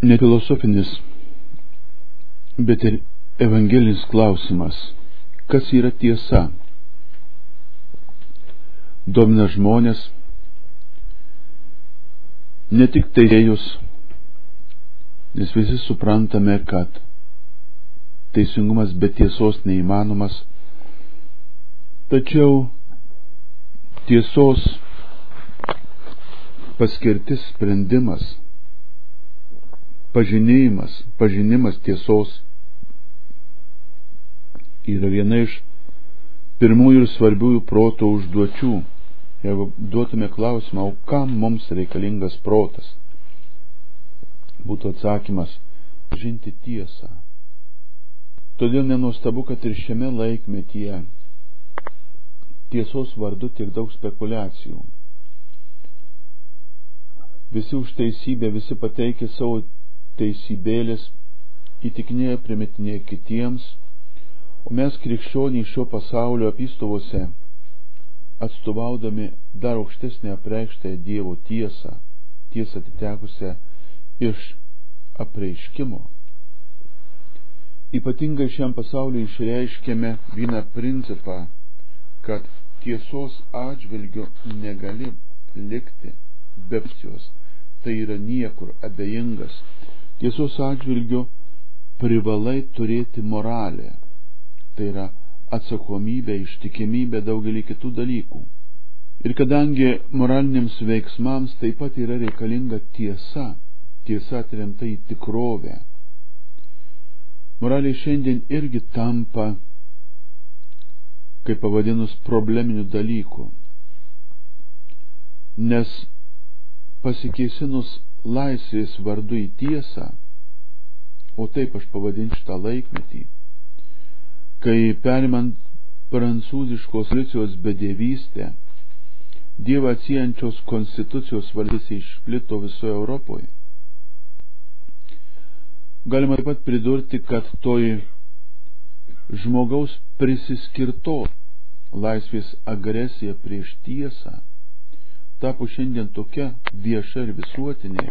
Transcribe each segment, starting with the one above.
ne filosofinis, bet ir evangelinis klausimas. Kas yra tiesa? Domina žmonės, ne tik teisėjus, nes visi suprantame, kad teisingumas be tiesos neįmanomas, tačiau tiesos paskirtis, sprendimas, pažinimas tiesos yra viena iš pirmųjų ir svarbiųjų proto užduočių. Jeigu duotume klausimą, o kam mums reikalingas protas, būtų atsakymas – pažinti tiesą. Todėl nenuostabu, kad ir šiame laikmetyje tiesos vardu tiek daug spekulacijų. Visi už teisybę, visi pateikia savo teisybėlės, įtikinėja, primetinėja kitiems, o mes krikščionys šio pasaulio apystovose, atstovaudami dar aukštesnę apreikštąją Dievo tiesą atitekusią iš apreiškimo, ypatingai šiam pasauliu išreiškėme vieną principą, kad tiesos atžvilgiu negali likti be opcijos, tai yra niekur abejingas. Tiesos atžvilgiu privalai turėti moralę, tai yra atsakomybę, ištikimybę daugelį kitų dalykų. Ir kadangi moraliniams veiksmams taip pat yra reikalinga tiesa atremta į tikrovę, moralė šiandien irgi tampa, kaip pavadinus, probleminių dalykų, nes pasikėsinus laisvės vardu į tiesą, o taip aš pavadinčiau šitą laikmetį, kai perimant prancūziškos revoliucijos bedėvystę, Dievą atsiejančios konstitucijos valdys išplito visoje Europoje. Galima taip pat pridurti, kad toji žmogaus prisiskirtos laisvės agresija prieš tiesą tapo šiandien tokia vieša ir visuotinė,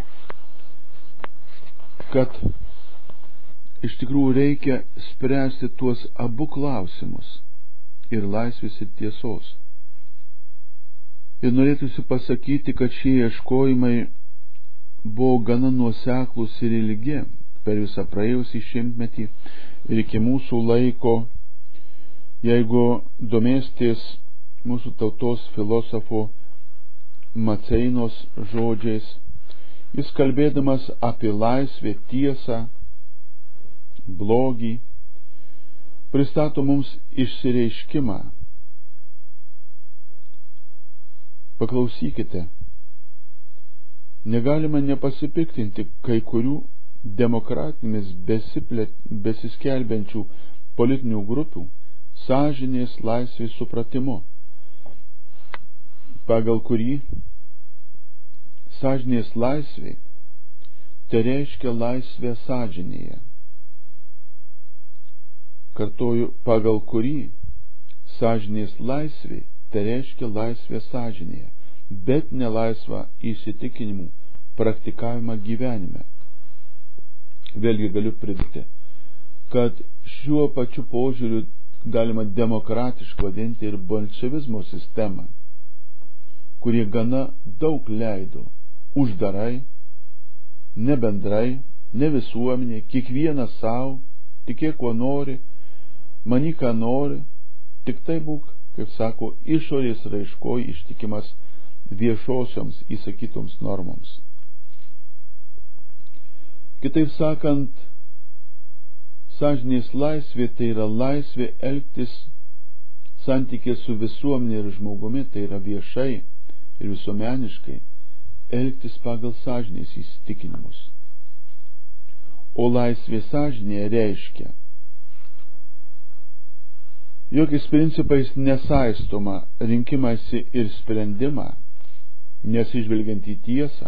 kad iš tikrųjų reikia spręsti tuos abu klausimus, ir laisvės, ir tiesos. Ir norėtųsi pasakyti, kad šie ieškojimai buvo gana nuoseklūs ir ilgi per visą praėjusį šimtmetį ir iki mūsų laiko. Jeigu domėsitės mūsų tautos filosofo Maceinos žodžiais, jis kalbėdamas apie laisvę, tiesą, blogį, pristato mums išsireiškimą. Paklausykite, negalima nepasipiktinti kai kurių demokratinėmis besiskelbiančių politinių grupių sąžinės laisvės supratimu, pagal kurį sąžinės laisvė tai reiškia laisvę sąžinėje. Kartoju, pagal kurį sąžinės laisvė tai reiškia laisvę sąžinėje, bet ne laisvą įsitikinimų praktikavimą gyvenime. Vėlgi galiu pridurti, kad šiuo pačiu požiūriu galima demokratiškai vadinti ir bolševizmo sistemą, kurie gana daug leido uždarai, ne bendrai, ne visuomenė, kiekvienas savo, tikėk kuo nori, manyk ką nori, tik tai būk, kaip sako, išorės raiškoj ištikimas viešosioms įsakytoms normoms. Kitaip sakant, sąžinės laisvė tai yra laisvė elgtis santykė su visuomenė ir žmogumi, tai yra viešai ir visuomeniškai elgtis pagal sąžinės įsitikinimus. O laisvė sąžinėje reiškia, jokiais principais nesaistoma rinkimąsi ir sprendimą, nesižvelgiant į tiesą,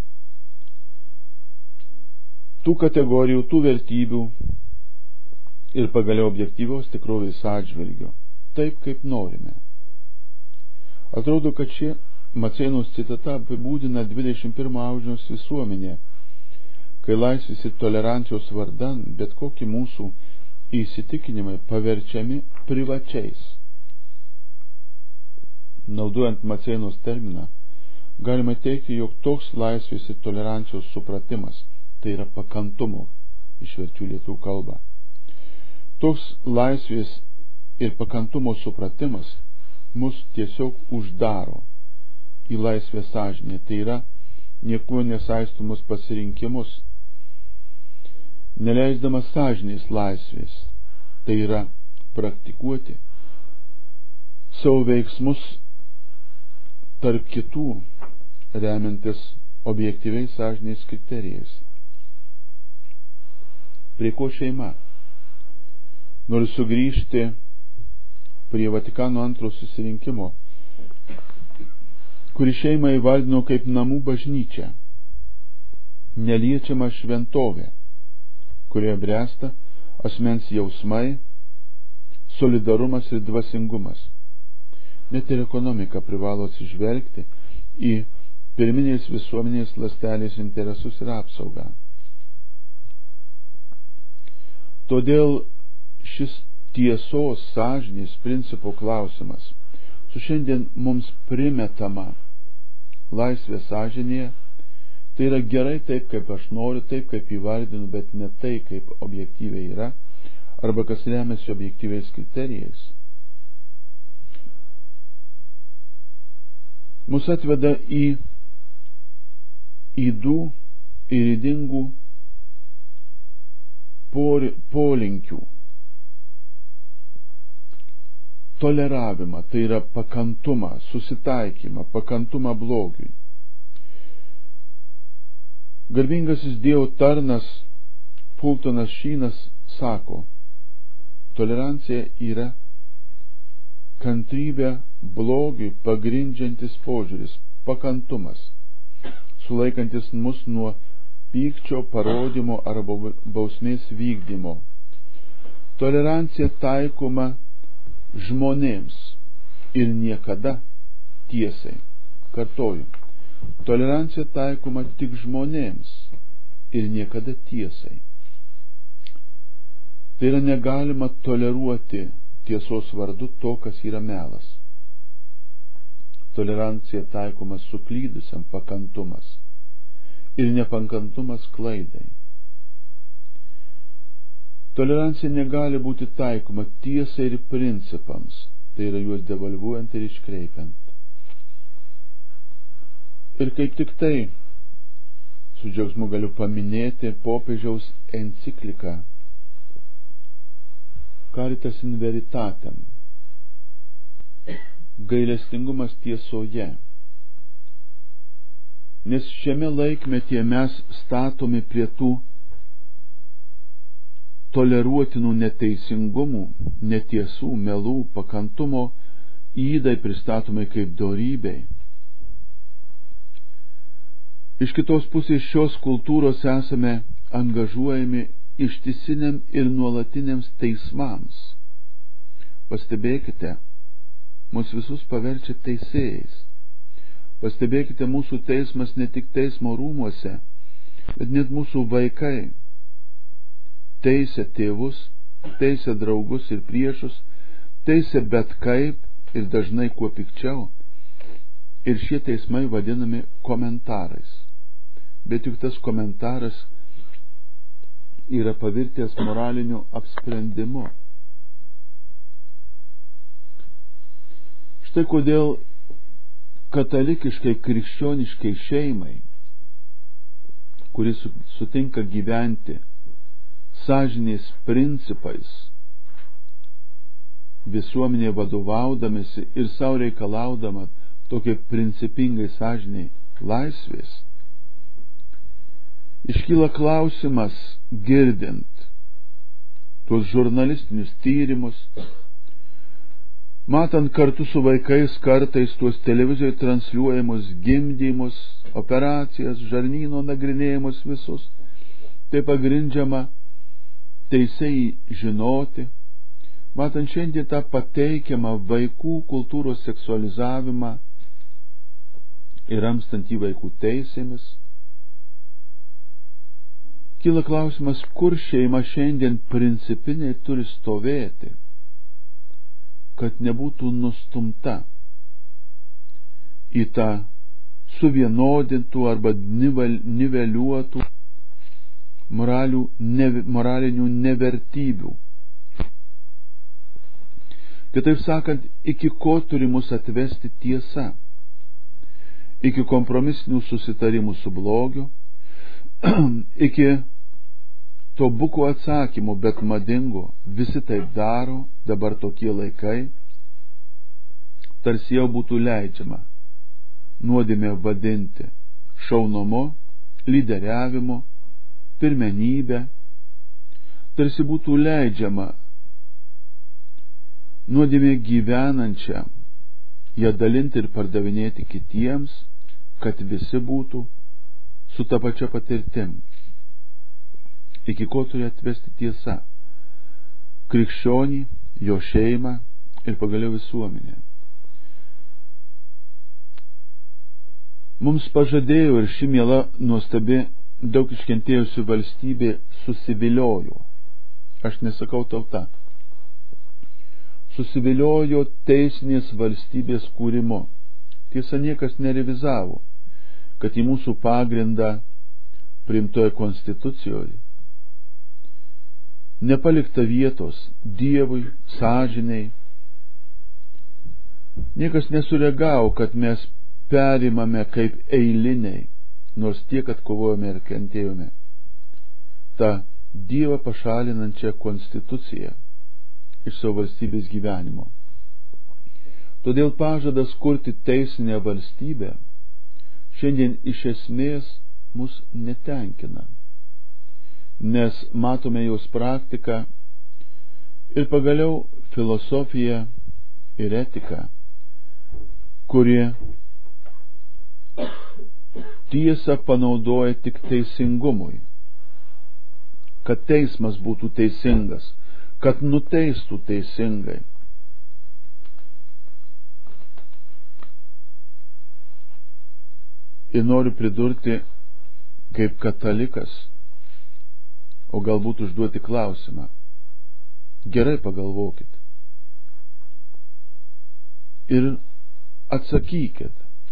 tų kategorijų, tų vertybių ir pagaliau objektyvios tikrovės atžvilgiu, taip kaip norime. Atrodo, kad ši Maceinos citata apibūdina 21 amžiaus visuomenę, kai laisvės ir tolerancijos vardan bet kokie mūsų įsitikinimai paverčiami privačiais. Naudojant Maceinos terminą, galima teikti, jog toks laisvės ir tolerancijos supratimas, tai yra pakantumo, išverčiu lietuvių kalbą. Toks laisvės ir pakantumo supratimas mus tiesiog uždaro į laisvę sąžinę, tai yra niekuo nesaistomus pasirinkimus, neleisdamas sąžinės laisvės, tai yra praktikuoti savo veiksmus tarp kitų, remiantis objektyviais sąžinės kriterijais. Prie ko šeima? Noriu sugrįžti prie Vatikano II susirinkimo, kuri šeimą įvardino kaip namų bažnyčią, neliečiama šventovė, kurioje bręsta asmens jausmai, solidarumas ir dvasingumas. Net ir ekonomika privalo atsižvelgti į pirminės visuomenės ląstelės interesus ir apsaugą. Todėl šis tiesos sąžinės principo klausimas su šiandien mums primetama laisvė sąžinėje, tai yra gerai taip, kaip aš noriu, taip, kaip įvardinu, bet ne tai, kaip objektyviai yra, arba kas remiasi objektyviais kriterijais. Mus atveda į ydų ir ydingų polinkių toleravimą, tai yra pakantumą, susitaikymą, pakantumą blogiui. Garbingasis Dievo tarnas Fultonas Šynas sako, tolerancija yra kantrybę blogiui pagrindžiantis požiūris, pakantumas, sulaikantis mus nuo pykčio parodymo arba bausmės vykdymo. Tolerancija taikoma žmonėms ir niekada tiesai. Kartoju, tolerancija taikoma tik žmonėms ir niekada tiesai. Tai yra negalima toleruoti tiesos vardu to, kas yra melas. Tolerancija taikoma suklydusiam pakantumas ir nepakantumas klaidai. Tolerancija negali būti taikoma tiesai ir principams, tai yra juos devalvuojant ir iškreipiant. Ir kaip tik tai, su džiaugsmu galiu paminėti popiežiaus encikliką Caritas in Veritatem, gailestingumas tiesoje. Nes šiame laikmetyje mes statomi prie tų toleruotinų neteisingumų, netiesų, melų, pakantumo, ydai pristatomai kaip dorybei. Iš kitos pusės šios kultūros esame angažuojami ištisiniam ir nuolatiniams teismams. Pastebėkite, mus visus paverčia teisėjais. Pastebėkite, mūsų teismas ne tik teismo rūmuose, bet net mūsų vaikai teisia tėvus, teisia draugus ir priešus, teisia bet kaip ir dažnai kuo pikčiau. Ir šie teismai vadinami komentarais. Bet juk tas komentaras yra pavirtęs moraliniu apsprendimu. Štai kodėl katalikiškai krikščioniškai šeimai, kuris sutinka gyventi sąžinės principais, visuomenė vadovaudamasi ir savo reikalaudama tokiai principingai sąžiniai laisvės, iškyla klausimas, girdint tuos žurnalistinius tyrimus, matant kartu su vaikais kartais tuos televizijoje transliuojamus gimdymus, operacijas, žarnyno nagrinėjimus visus, tai pagrindžiama teisėjai žinoti, matant šiandien tą pateikiamą vaikų kultūros seksualizavimą ir ramstant į vaikų teisėmis, Kyla klausimas, kur šeima šiandien principiniai turi stovėti, kad nebūtų nustumta į tą suvienodintų arba niveliuotų moralinių nevertybių. Kitaip sakant, iki ko turi mus atvesti tiesa? Iki kompromisinių susitarimų su blogiu, iki to buko atsakymų, bet madingo, visi taip daro, dabar tokie laikai, tarsi jau būtų leidžiama nuodėmę vadinti šaunumu, lyderiavimu, pirmenybę, tarsi būtų leidžiama nuodėmė gyvenančiam ją dalinti ir pardavinėti kitiems, kad visi būtų su ta pačia patirtim. Iki ko turi atvesti tiesa? Krikščionį, jo šeimą ir pagaliau visuomenę. Mums pažadėjo ir ši miela nuostabi daug iškentėjusi valstybė susiviliojo. Aš nesakau tauta. Susiviliojo teisinės valstybės kūrimo. Tiesa, niekas nerevizavo, kad į mūsų pagrindą priimtoje konstitucijoje nepalikta vietos Dievui, sąžinei. Niekas nesureagavo, kad mes perimame kaip eiliniai, nors tiek, kad kovojame ir kentėjome, tą Dievą pašalinančią konstituciją iš savo valstybės gyvenimo. Todėl pažadas kurti teisinę valstybę šiandien iš esmės mus netenkina, nes matome jos praktiką ir pagaliau filosofiją ir etiką, kurie tiesą panaudoja tik teisingumui, kad teismas būtų teisingas, kad nuteistų teisingai. Ir noriu pridurti, kaip katalikas, o galbūt užduoti klausimą. Gerai pagalvokit ir atsakykit,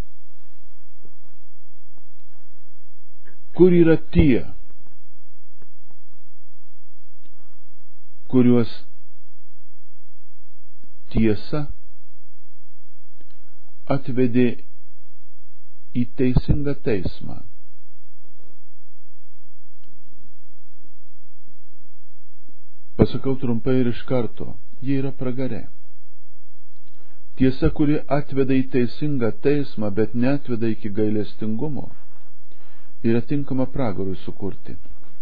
kur yra tie, kuriuos tiesa atvedė į teisingą teismą. Pasakau trumpai ir iš karto, jie yra pragare. Tiesa, kuri atveda į teisingą teismą, bet neatveda iki gailestingumo, yra tinkama pragarui sukurti.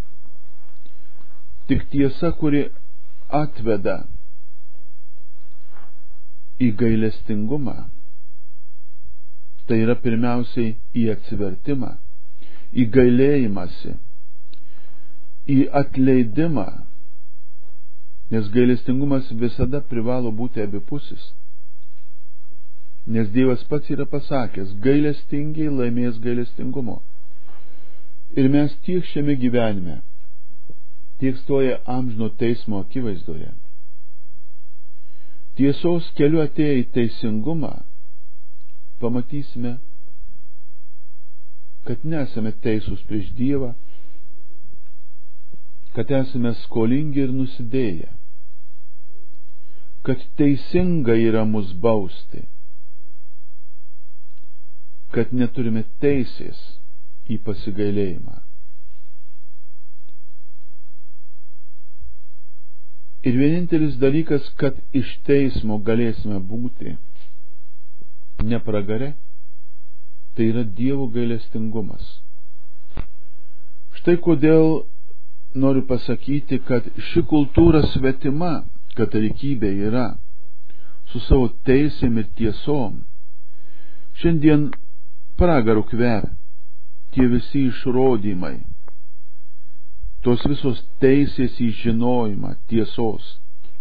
Tik tiesa, kuri atveda į gailestingumą, tai yra pirmiausiai į atsivertimą, į gailėjimąsi, į atleidimą, nes gailestingumas visada privalo būti abipusis. Nes Dievas pats yra pasakęs, gailestingiai laimės gailestingumo. Ir mes tiek šiame gyvenime, tiek stoja amžino teismo akivaizdoje. Tiesos keliu atėję į teisingumą, pamatysime, kad nesame teisūs prieš Dievą, kad esame skolingi ir nusidėję, kad teisinga yra mus bausti, kad neturime teisės į pasigailėjimą. Ir vienintelis dalykas, kad iš teismo galėsime būti ne pragare, tai yra Dievo gailestingumas. Štai kodėl noriu pasakyti, kad ši kultūra svetima katalikybė yra, su savo teisėm ir tiesom. Šiandien pragaru kvepia tie visi išrodymai, tos visos teisės į žinojimą, tiesos.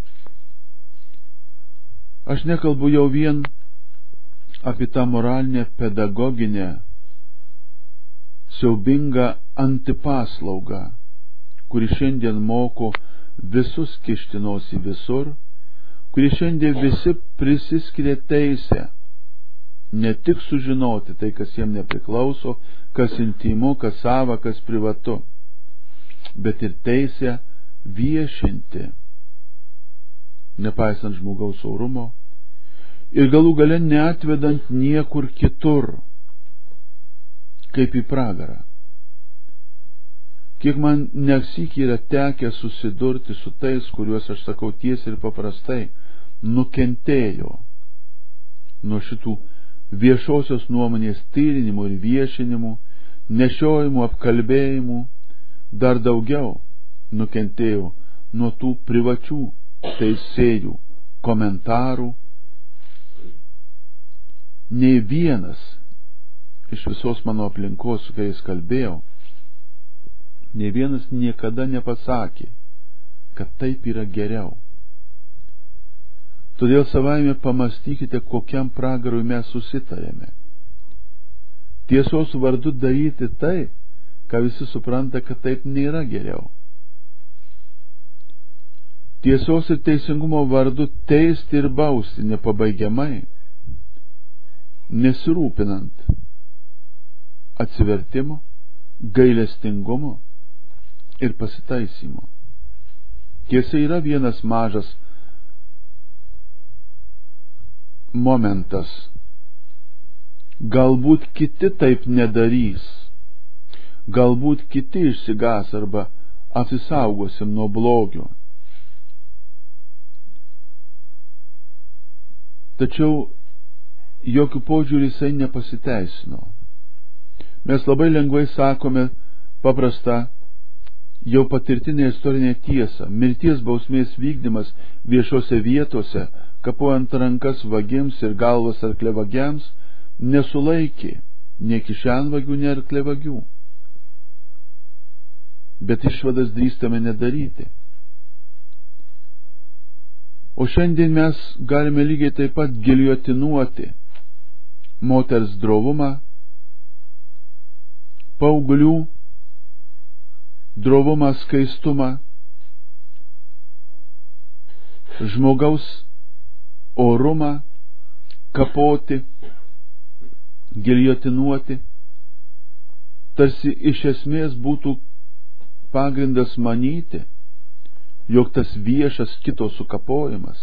Aš nekalbu jau vien apie tą moralinę, pedagoginę, siaubingą antipaslaugą kuri šiandien moko visus kištinos į visur, kuri šiandien visi prisiskiria teisę ne tik sužinoti tai, kas jiem nepriklauso, kas intymu, kas sava, kas privatu, bet ir teisę viešinti, nepaisant žmogaus orumo ir galų gale neatvedant niekur kitur, kaip į pragarą. Kiek man nesyk yra tekę susidurti su tais, kuriuos aš sakau tiesiai ir paprastai, nukentėjo nuo šitų viešosios nuomonės tyrinimų ir viešinimų, nešiojimų, apkalbėjimų, dar daugiau nukentėjo nuo tų privačių teisėjų komentarų. Nei vienas iš visos mano aplinkos, su kuriais kalbėjau, nei vienas niekada nepasakė, kad taip yra geriau. Todėl savaime pamastykite, kokiam pragarui mes susitarėme. Tiesos vardu daryti tai, ką visi supranta, kad taip nėra geriau. Tiesos ir teisingumo vardu teisti ir bausti nepabaigiamai, nesirūpinant atsivertimo, gailestingumo ir pasitaisymo. Tiesa, yra vienas mažas momentas. Galbūt kiti taip nedarys, galbūt kiti išsigas arba apsisaugosim nuo blogio. Tačiau jokių požiūrį jisai nepasiteisino. Mes labai lengvai sakome paprastą, jau patirtinę istorinę tiesą. Mirties bausmės vykdymas viešose vietose, kapuojant rankas vagims ir galvas arkliavagiams, nesulaikė nei kišenvagių, nei arkliavagių. Bet išvadas drįstame nedaryti. O šiandien mes galime lygiai taip pat giljotinuoti moters drovumą, paauglių drovumą, skaistumą, žmogaus orumą, kapoti, giljotinuoti, tarsi iš esmės būtų pagrindas manyti, jog tas viešas kito sukapojimas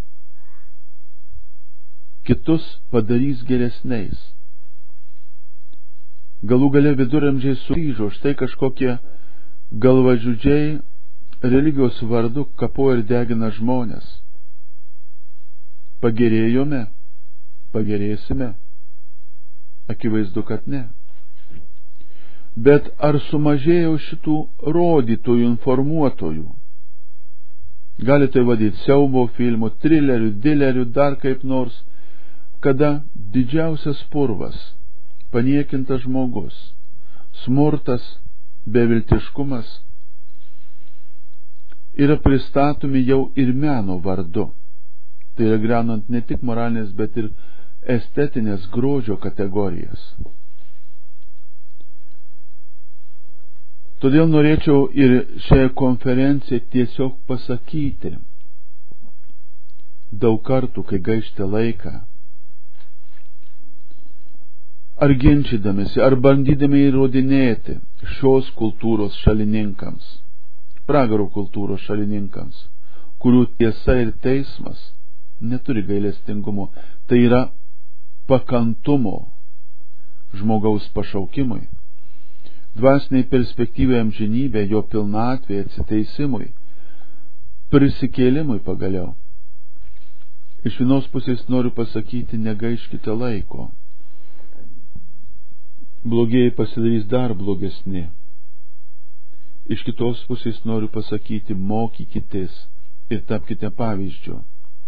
kitus padarys geresniais. Galų gale viduramžiai sugrįžo, štai kažkokie galvažudžiai religijos vardu kapoja ir degina žmonės. Pagerėjome, pagerėsime? Akivaizdu, kad ne. Bet ar sumažėjo šitų rodytojų, informuotojų? Gali tai vadyti siaubo filmų, trilerių, dilerių, dar kaip nors, kada didžiausias purvas, paniekintas žmogus, smurtas, beviltiškumas yra pristatomi jau ir meno vardu. Tai yra griaunant ne tik moralinės, bet ir estetinės grožio kategorijas. Todėl norėčiau ir šią konferenciją tiesiog pasakyti daug kartų, kai gaišti laiką, ar ginčydamėsi, ar bandydami įrodinėti šios kultūros šalininkams, pragaro kultūros šalininkams, kurių tiesa ir teismas neturi gailestingumo, tai yra pakantumo žmogaus pašaukimui, dvasiniai perspektyvai amžinybė, jo pilnatvė, atsiteisimui, prisikėlimui pagaliau. Iš vienos pusės noriu pasakyti, negaiškite laiko. Blogieji pasidarys dar blogesni. Iš kitos pusės noriu pasakyti, mokykitės ir tapkite pavyzdžiu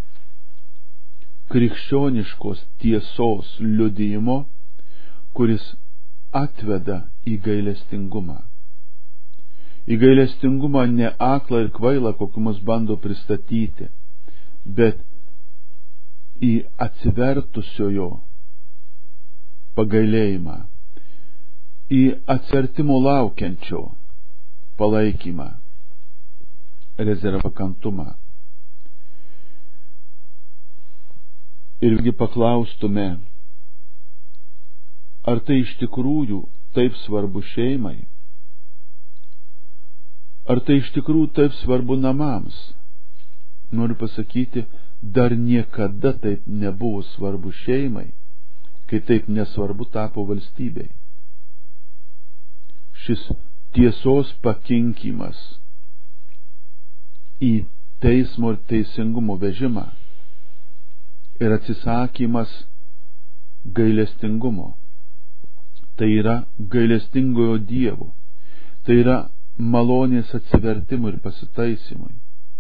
krikščioniškos tiesos liudijimo, kuris atveda į gailestingumą. Į gailestingumą ne aklą ir kvailą, kokiu mus bando pristatyti, bet į atsivertusiojo pagailėjimą, į atsivertimo laukiančio palaikymą, rezervakantumą. Irgi paklaustume, ar tai iš tikrųjų taip svarbu šeimai? Ar tai iš tikrųjų taip svarbu namams? Noriu pasakyti, dar niekada taip nebuvo svarbu šeimai, kai taip nesvarbu tapo valstybei. Šis tiesos pakinkimas į teismo ir teisingumo vežimą ir atsisakymas gailestingumo. Tai yra gailestingojo Dievo. Tai yra malonės atsivertimui ir pasitaisymui.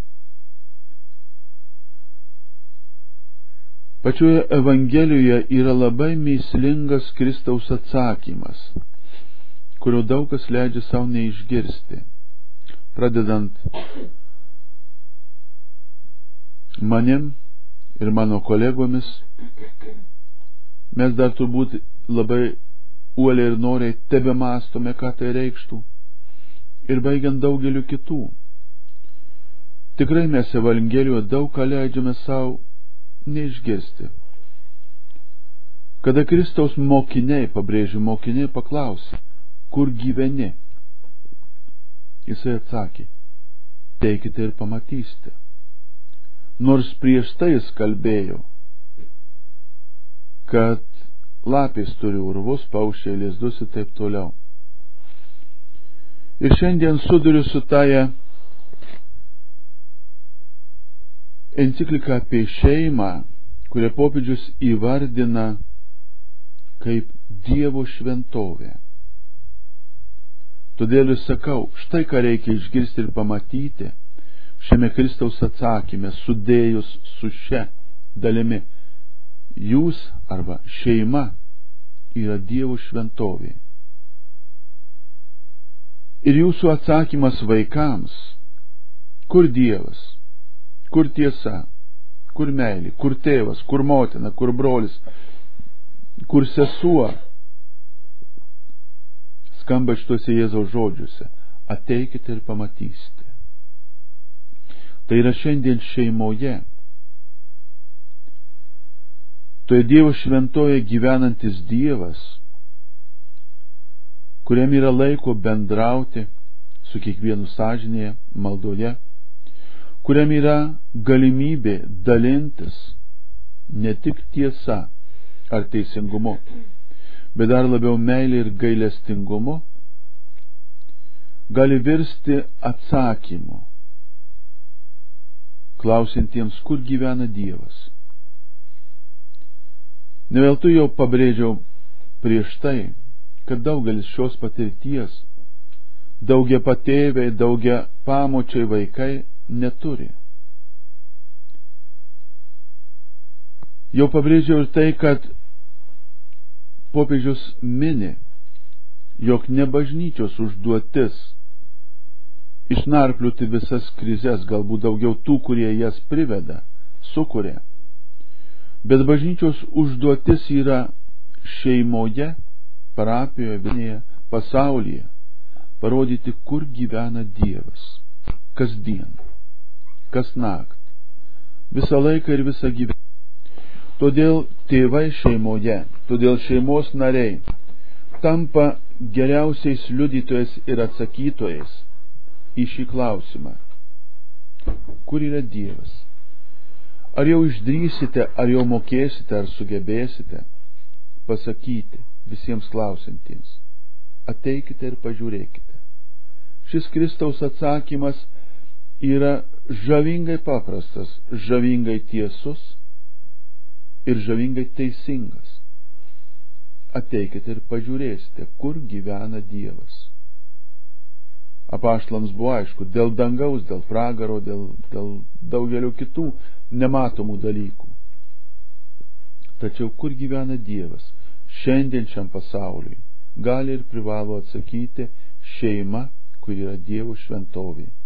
Pačioje Evangelijoje yra labai mįslingas Kristaus atsakymas, kurio daug kas leidžia savo neišgirsti. Pradedant manim ir mano kolegomis, mes dar turbūt labai uoliai ir noriai tebemąstome, ką tai reikštų, ir baigiant daugeliu kitų. Tikrai mes Evangelijoje daug ką leidžiame savo neišgirsti. Kada Kristaus mokiniai, pabrėžiu, mokiniai paklausė, kur gyveni? Jisai atsakė, teikite ir pamatysite. Nors prieš tai jis kalbėjo, kad lapės turi urvus, paukščiai lizdus ir taip toliau. Ir šiandien suduriu su taja enciklika apie šeimą, kurią popiežius įvardina kaip Dievo šventovė. Todėl ir sakau, štai ką reikia išgirsti ir pamatyti šiame Kristaus atsakyme, sudėjus su šia dalimi. Jūs arba šeima yra Dievo šventovė. Ir jūsų atsakymas vaikams, kur Dievas, kur tiesa, kur meilė, kur tėvas, kur motina, kur brolis, kur sesuo, skamba šituose Jėzaus žodžiuose, ateikite ir pamatysite. Tai yra šiandien šeimoje, toje Dievo šventoje gyvenantis Dievas, kuriam yra laiko bendrauti su kiekvienu sąžinėje, maldoje, kuriam yra galimybė dalintis ne tik tiesa ar teisingumu, bet dar labiau meilė ir gailestingumu, gali virsti atsakymu klausintiems, kur gyvena Dievas. Ne veltui jau pabrėžiau prieš tai, kad daugelis šios patirties daugia patėviai, daugia pamočiai vaikai neturi. Jau pabrėžiau ir tai, kad popiežius mini, jog ne bažnyčios užduotis išnarplioti visas krizes, galbūt daugiau tų, kurie jas priveda, sukuria, bet bažnyčios užduotis yra šeimoje, parapijoje, vienėje, pasaulyje, parodyti, kur gyvena Dievas, kasdien, kas nakt, visą laiką ir visą gyvenimą. Todėl tėvai šeimoje, todėl šeimos nariai tampa geriausiais liudytojais ir atsakytojais į šį klausimą. Kur yra Dievas? Ar jau išdrįsite, ar jau mokėsite, ar sugebėsite pasakyti visiems klausantiems? Ateikite ir pažiūrėkite. Šis Kristaus atsakymas yra žavingai paprastas, žavingai tiesus ir žavingai teisingas. Ateikite ir pažiūrėsite, kur gyvena Dievas. Apaštalams buvo aišku, dėl dangaus, dėl pragaro, dėl daugelio kitų nematomų dalykų. Tačiau kur gyvena Dievas? Šiandien šiam pasauliui gali ir privalo atsakyti šeima, kur yra Dievo šventovė.